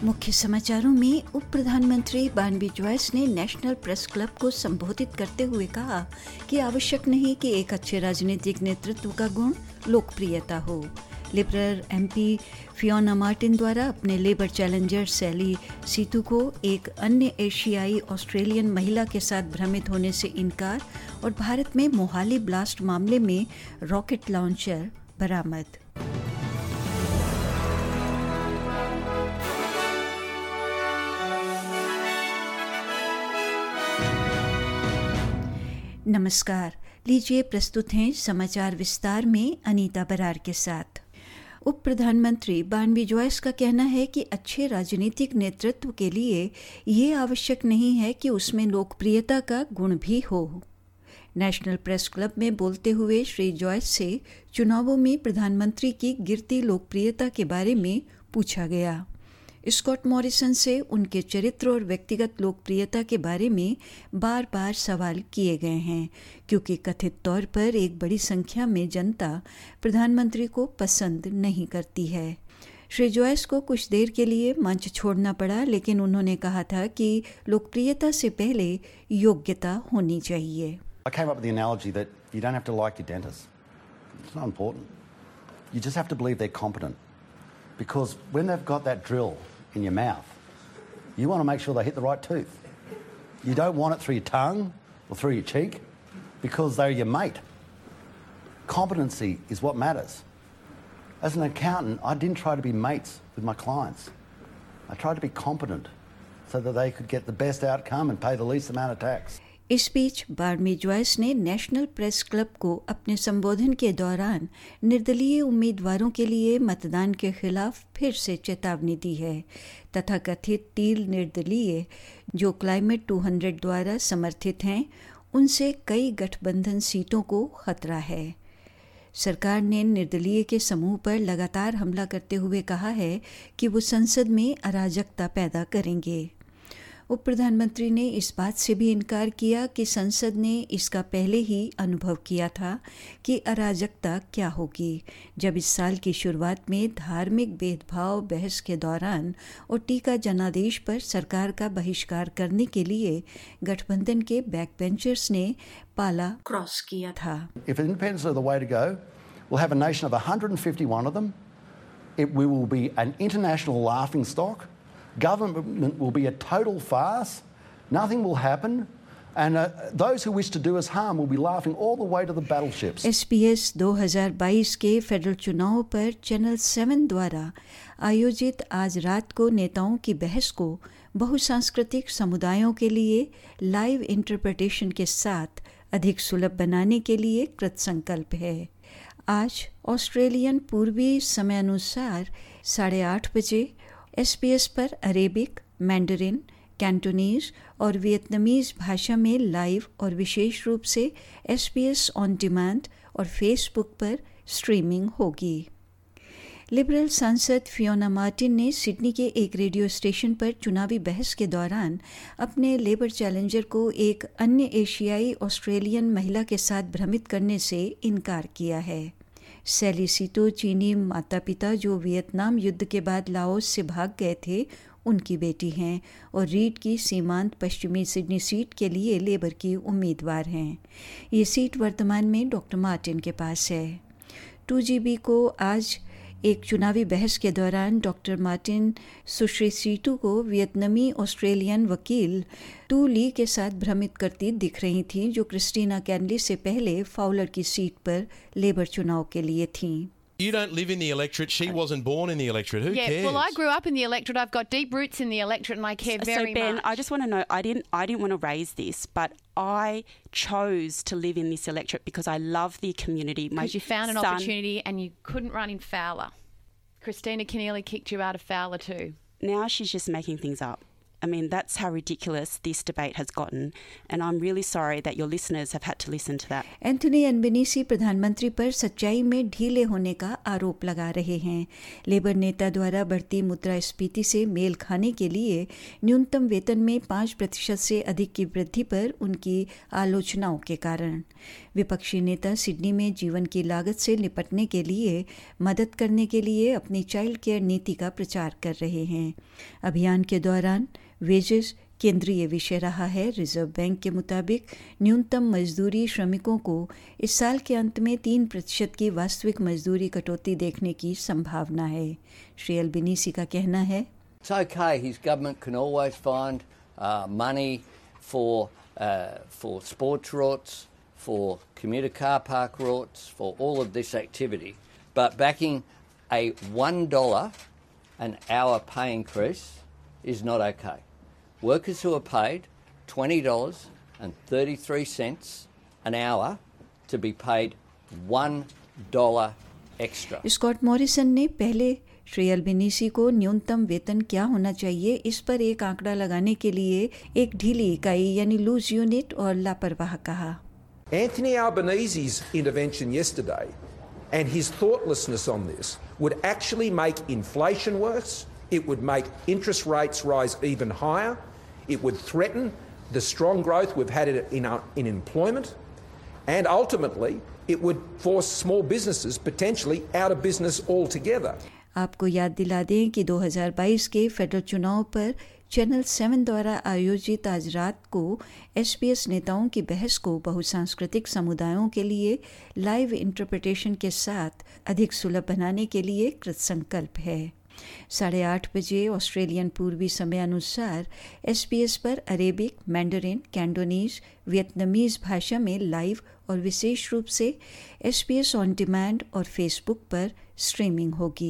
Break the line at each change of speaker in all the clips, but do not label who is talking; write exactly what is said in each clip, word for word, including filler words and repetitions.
मुख्य समाचारों में उप प्रधानमंत्री बारनबी जॉयस ने नेशनल प्रेस क्लब को संबोधित करते हुए कहा कि आवश्यक नहीं कि एक अच्छे राजनीतिक नेतृत्व का गुण लोकप्रियता हो। लिबरल एमपी फियोना मार्टिन द्वारा अपने लेबर चैलेंजर सैली सीतू को एक अन्य एशियाई ऑस्ट्रेलियन महिला के साथ भ्रमित होने से इनकार और भारत में मोहाली ब्लास्ट मामले में रॉकेट लॉन्चर बरामद। नमस्कार, लीजिए प्रस्तुत हैं समाचार विस्तार में अनीता बरार के साथ। उप प्रधानमंत्री बारनबी जॉयस का कहना है कि अच्छे राजनीतिक नेतृत्व के लिए ये आवश्यक नहीं है कि उसमें लोकप्रियता का गुण भी हो। नेशनल प्रेस क्लब में बोलते हुए श्री जॉयस से चुनावों में प्रधानमंत्री की गिरती लोकप्रियता के बारे में पूछा गया। स्कॉट मॉरिसन से उनके चरित्र और व्यक्तिगत लोकप्रियता के बारे में बार बार सवाल किए गए हैं, क्योंकि कथित तौर पर एक बड़ी संख्या में जनता प्रधानमंत्री को पसंद नहीं करती है। श्री जॉयस को कुछ देर के लिए मंच छोड़ना पड़ा, लेकिन उन्होंने कहा था कि लोकप्रियता से पहले योग्यता होनी चाहिए।
I came up with the analogy that you don't have to like your dentist. It's not important. You just have to believe they're competent. Because when they've got that drill in your mouth, you want to make sure they hit the right tooth. You don't want it through your tongue or through your cheek because they're your mate. Competency is what matters. As an accountant, I didn't try to be mates with my clients. I tried to be competent so that they could get the best outcome and pay the least amount of tax.
इस बीच Barnaby Joyce ने National Press Club को अपने संबोधन के दौरान निर्दलीय उम्मीदवारों के लिए मतदान के खिलाफ फिर से चेतावनी दी है। तथाकथित तीन निर्दलीय जो क्लाइमेट दो सौ द्वारा समर्थित हैं, उनसे कई गठबंधन सीटों को खतरा है। सरकार ने निर्दलीय के समूह पर लगातार हमला करते हुए कहा है कि वो संसद में अराजकता पैदा करेंगे। उप प्रधानमंत्री ने इस बात से भी इनकार किया कि संसद ने इसका पहले ही अनुभव किया था कि अराजकता क्या होगी, जब इस साल की शुरुआत में धार्मिक भेदभाव बहस के दौरान और टीका जनादेश पर सरकार का बहिष्कार करने के लिए गठबंधन के बैक बेंचर्स ने पाला क्रॉस किया था।
If independence is the way to go, we'll have a nation of one hundred fifty-one of them. It, we will be an international laughing stock. Government will be a total farce. Nothing will happen. And uh, those who wish to do us harm will be laughing all the way to the battleships.
S P S दो हज़ार बाईस के federal चुनाव पर channel seven द्वारा आयोजित आज रात को नेताओं की बहस को बहुसांस्कृतिक समुदायों के लिए लाइव इंटरप्रिटेशन के साथ अधिक सुलभ बनाने के लिए कृतसंकल्प है। आज ऑस्ट्रेलियन पूर्वी समयानुसार साढ़े आठ बजे एस पी एस पर अरेबिक, मैंडरिन, कैंटोनीज और वियतनामीज भाषा में लाइव और विशेष रूप से S P S on demand और फेसबुक पर स्ट्रीमिंग होगी। लिबरल सांसद फियोना मार्टिन ने सिडनी के एक रेडियो स्टेशन पर चुनावी बहस के दौरान अपने लेबर चैलेंजर को एक अन्य एशियाई ऑस्ट्रेलियन महिला के साथ भ्रमित करने से इनकार किया है। सैली सीतू चीनी माता पिता जो वियतनाम युद्ध के बाद लाओस से भाग गए थे, उनकी बेटी हैं और रीड की सीमांत पश्चिमी सिडनी सीट के लिए लेबर की उम्मीदवार हैं। ये सीट वर्तमान में डॉक्टर मार्टिन के पास है। टू जी बी को आज एक चुनावी बहस के दौरान डॉक्टर मार्टिन सुश्री सीटू को वियतनामी ऑस्ट्रेलियन वकील टू ली के साथ भ्रमित करती दिख रही थीं, जो क्रिस्टीना कैनली से पहले फाउलर की सीट पर लेबर चुनाव के लिए थीं।
You don't live in the electorate. She wasn't born in the electorate. Who
yeah,
cares?
Well, I grew up in the electorate. I've got deep roots in the electorate, and I care very much.
So, Ben,
much.
I just want to know. I didn't. I didn't want to raise this, but I chose to live in this electorate because I love the community.
Because you found an
son,
opportunity, and you couldn't run in Fowler. Christina Keneally kicked you out of Fowler too.
Now she's just making things up. I mean, that's how ridiculous this debate has gotten, and I'm really sorry that your listeners have had to listen to that.
Anthony Albanese प्रधानमंत्री पर सच्चाई में ढीले होने का आरोप लगा रहे हैं। लेबर नेता द्वारा बढ़ती मुद्रास्फीति से मेल खाने के लिए न्यूनतम वेतन में पाँच प्रतिशत से अधिक की वृद्धि पर उनकी आलोचनाओं के कारण विपक्षी नेता सिडनी में जीवन की लागत से निपटने के लिए मदद करने के लिए अपनी चाइल्ड केयर नीति का प्रचार कर रहे हैं। अभियान के दौरान वेजेस केंद्रीय विषय रहा है। रिजर्व बैंक के मुताबिक न्यूनतम मजदूरी श्रमिकों को इस साल के अंत में तीन प्रतिशत की वास्तविक मजदूरी कटौती देखने की संभावना है। श्री अल्बनीसी का कहना है,
It's okay, his government can always find uh, money for, uh, for sports routes, for commuter car park routes, for all of this activity. But backing a one dollar an hour pay increase is not okay. Workers who are paid twenty dollars and thirty-three cents an hour to be paid one dollar extra.
Scott Morrison ने पहले Shri Albanese को न्यूनतम वेतन क्या होना चाहिए इस पर एक आंकड़ा लगाने के लिए एक ढीली इकाई यानी लूज यूनिट और लापरवाह कहा।
Anthony Albanese's intervention yesterday and his thoughtlessness on this would actually make inflation worse. It would make interest rates rise even higher. It would threaten the strong growth we've had in, in, in employment. And ultimately, it would force small businesses potentially out of business altogether.
आपको याद दिला दें कि दो हज़ार बाईस के federal चुनाव पर चैनल सेवन द्वारा आयोजित आज रात को एसपीएस नेताओं की बहस को बहुसांस्कृतिक समुदायों के लिए लाइव इंटरप्रिटेशन के साथ अधिक सुलभ बनाने के लिए कृतसंकल्प है। साढ़े आठ बजे ऑस्ट्रेलियन पूर्वी समय अनुसार एसपीएस पर अरेबिक, मैंडरिन, कैंटोनीज, वियतनामीज भाषा में लाइव और विशेष रूप से एसपीएस ऑन डिमांड और फेसबुक पर स्ट्रीमिंग होगी।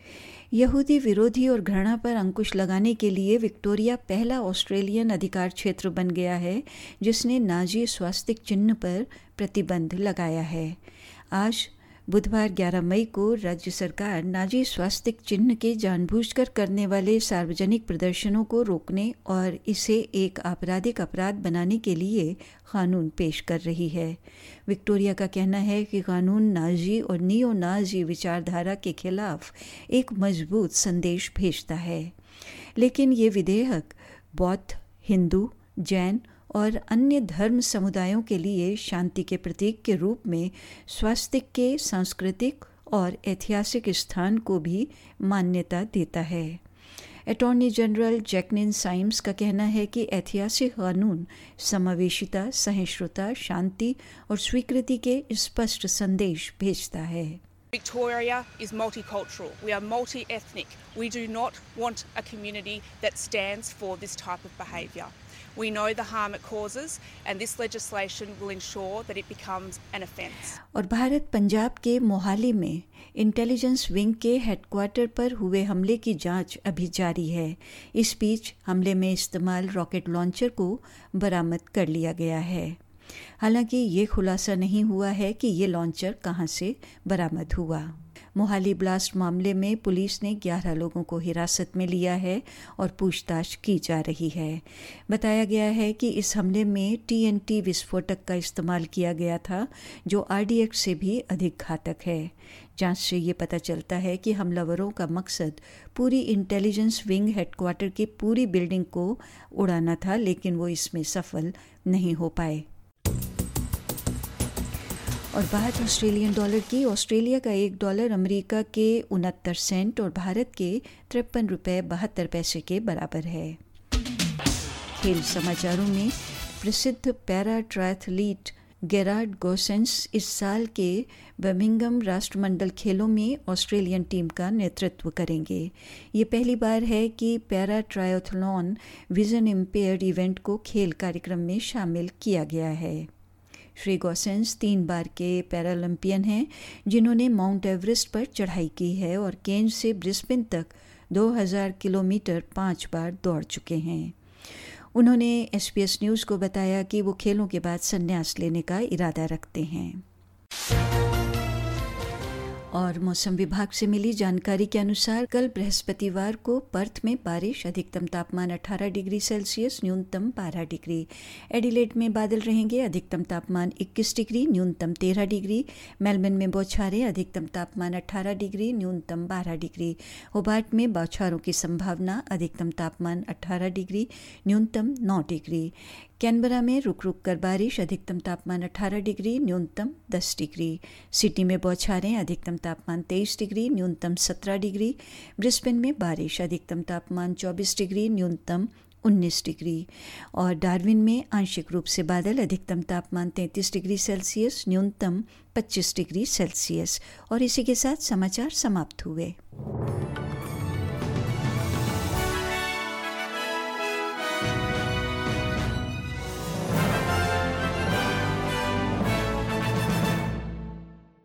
यहूदी विरोधी और घृणा पर अंकुश लगाने के लिए विक्टोरिया पहला ऑस्ट्रेलियन अधिकार क्षेत्र बन गया है जिसने नाजी स्वास्तिक चिन्ह पर प्रतिबंध लगाया है। आज बुधवार ग्यारह मई को राज्य सरकार नाजी स्वास्तिक चिन्ह के जानबूझकर करने वाले सार्वजनिक प्रदर्शनों को रोकने और इसे एक आपराधिक अपराध बनाने के लिए कानून पेश कर रही है। विक्टोरिया का कहना है कि कानून नाजी और नियो नाजी विचारधारा के खिलाफ एक मजबूत संदेश भेजता है, लेकिन ये विधेयक बौद्ध, हिंदू, जैन और अन्य धर्म समुदायों के लिए शांति के प्रतीक के रूप में स्वास्तिक के सांस्कृतिक और ऐतिहासिक स्थान को भी मान्यता देता है। अटॉर्नी जनरल जैकलिन साइम्स का कहना है कि ऐतिहासिक कानून समावेशिता, सहिष्णुता, शांति और स्वीकृति के स्पष्ट संदेश भेजता है।
Victoria is multicultural. We are multi-ethnic. We do not want a community that stands for this type of behaviour. We know the harm it causes, and this legislation will ensure that it becomes an offence.
और भारत पंजाब के मोहाली में intelligence wing के headquarter पर हुए हमले की जांच अभी जारी है। इस बीच हमले में इस्तेमाल रॉकेट लॉन्चर को बरामद कर लिया गया है। हालांकि ये खुलासा नहीं हुआ है कि ये लॉन्चर कहां से बरामद हुआ। मोहाली ब्लास्ट मामले में पुलिस ने ग्यारह लोगों को हिरासत में लिया है और पूछताछ की जा रही है। बताया गया है कि इस हमले में टीएनटी विस्फोटक का इस्तेमाल किया गया था जो आरडीएक्स से भी अधिक घातक है। जांच से ये पता चलता है कि हमलावरों का मकसद पूरी इंटेलिजेंस विंग हेडक्वार्टर की पूरी बिल्डिंग को उड़ाना था, लेकिन वो इसमें सफल नहीं हो पाए। और बात ऑस्ट्रेलियन डॉलर की। ऑस्ट्रेलिया का एक डॉलर अमेरिका के उनहत्तर सेंट और भारत के तिरपन रुपये बहत्तर पैसे के बराबर है। खेल समाचारों में प्रसिद्ध पैरा ट्रायथलीट गेरार्ड गोसेंस इस साल के बर्मिंघम राष्ट्रमंडल खेलों में ऑस्ट्रेलियन टीम का नेतृत्व करेंगे। ये पहली बार है कि para triathlon vision impaired event को खेल कार्यक्रम में शामिल किया गया है। श्री गोसेंस तीन बार के पैरालंपियन हैं जिन्होंने माउंट एवरेस्ट पर चढ़ाई की है और केंज से ब्रिस्बेन तक दो हज़ार किलोमीटर पाँच बार दौड़ चुके हैं। उन्होंने एसपीएस न्यूज़ को बताया कि वो खेलों के बाद संन्यास लेने का इरादा रखते हैं। और मौसम विभाग से मिली जानकारी के अनुसार कल बृहस्पतिवार को पर्थ में बारिश, अधिकतम तापमान अठारह डिग्री सेल्सियस, न्यूनतम बारह डिग्री। एडिलेड में बादल रहेंगे, अधिकतम तापमान इक्कीस डिग्री, न्यूनतम तेरह डिग्री। मेलबर्न में बौछारें, अधिकतम तापमान अठारह डिग्री, न्यूनतम बारह डिग्री। होबार्ट में बौछारों की संभावना, अधिकतम तापमान अठारह डिग्री, न्यूनतम नौ डिग्री। कैनबरा में रुक रुक कर बारिश, अधिकतम तापमान अठारह डिग्री, न्यूनतम दस डिग्री। सिडनी में बौछारें, अधिकतम तापमान तेईस डिग्री, न्यूनतम सत्रह डिग्री। ब्रिस्बेन में बारिश, अधिकतम तापमान चौबीस डिग्री, न्यूनतम उन्नीस डिग्री। और डार्विन में आंशिक रूप से बादल, अधिकतम तापमान तैंतीस डिग्री सेल्सियस, न्यूनतम पच्चीस डिग्री सेल्सियस। और इसी के साथ समाचार समाप्त हुए।